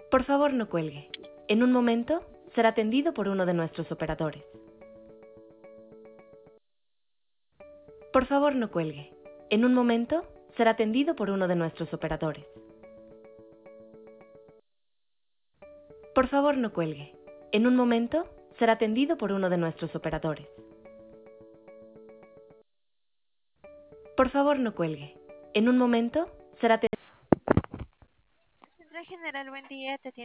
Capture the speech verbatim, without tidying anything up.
Por favor, no cuelgue. En un momento será atendido por uno de nuestros operadores. Por favor, no cuelgue. En un momento será atendido por uno de nuestros operadores. Por favor, no cuelgue. En un momento será atendido por uno de nuestros operadores. Por favor, no cuelgue. En un momento será atendido. Central General, buen día. Te